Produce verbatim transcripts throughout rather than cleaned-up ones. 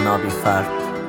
جنابی فرد.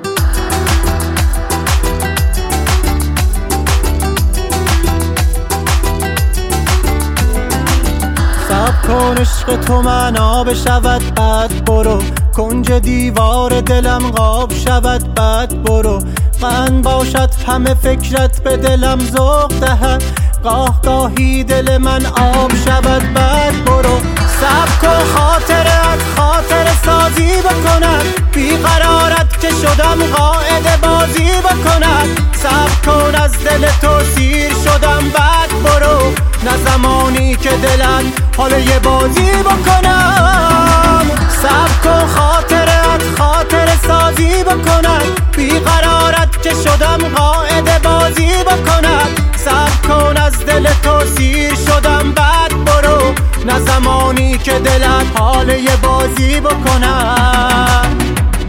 صبر کن عشق تو معنا بشود بعد برو، کنج دیوار دلم غاب شود بعد برو. من باشد همه فکرت به دلم ذوق دهد، گاه گاهی دل من آب شود بعد برو. صبر کن خاطرت خاطر سازی بکند، بیقرارت که شدم قاعده بازی بکند. صبر کن از دل تو سیر شدم بعد برو، نه زمانی که دلت حال یه بازی بکنم. صبر کن خاطرت خاطر سازی بکند، بیقرارت که شدم قاعده بازی بکند. صبر کن از دل تو سیر شدم بعد برو، نه زمانی که دلت حال یه بازی بکند.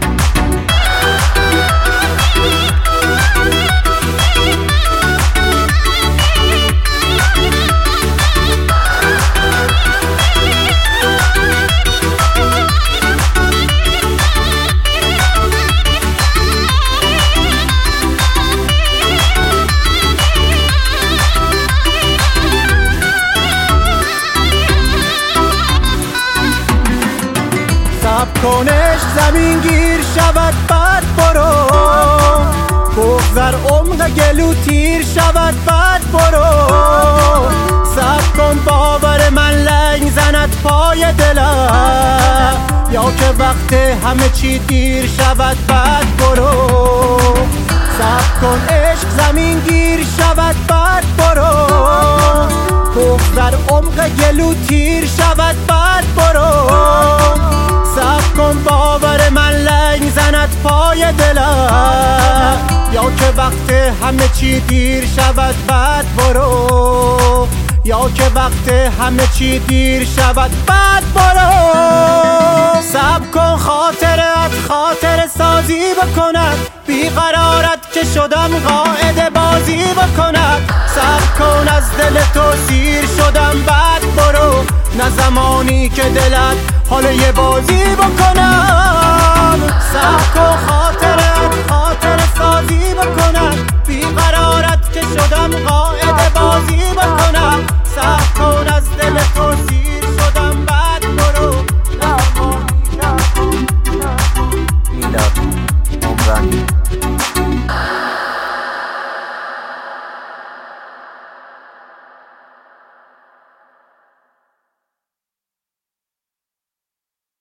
صبر کنش زمین گیر شود بعد برو، بگذر عمق گلو تیر شود بعد برو. صبر کن باور من لنگ زند پای دلم، یا که وقت همه چی دیر شود بعد برو. صبر کن عشق زمین گیر شود بعد برو، بگذر عمق گلو تیر شود بعد برو. صبر کن باور من لنگ زند پای دلم، یا که وقت همه چی دیر شود بعد برو. یا که وقت همه چی دیر شود بعد برو. صبر کن خاطرت خاطر سازی بکند، بیقرارت که شدم قاعده بازی بکند. صبر کن از دل تو سیر شدم بعد برو، نه زمانی که دلت حال یه بازی بکنم. صبر کن خاطرت خاطر سازی بکند، بیقرارت که شدم قاعده بازی بکنم. صبر